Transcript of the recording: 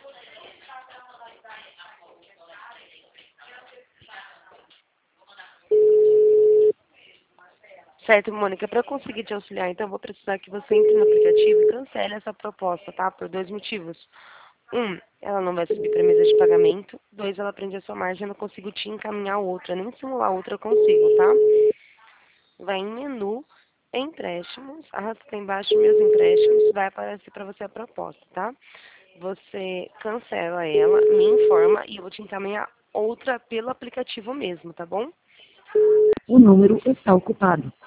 Certo, Mônica, para eu conseguir te auxiliar, então eu vou precisar que você entre no aplicativo e cancele essa proposta, tá? Por dois motivos. Um, ela não vai subir para mesa de pagamento. Dois, ela prende a sua margem, eu não consigo te encaminhar outra, nem simular outra eu consigo, tá? Vai em menu, empréstimos, arrasta embaixo meus empréstimos, vai aparecer para você a proposta, tá? Você cancela ela, me informa e eu vou te encaminhar outra pelo aplicativo mesmo, tá bom? O número está ocupado.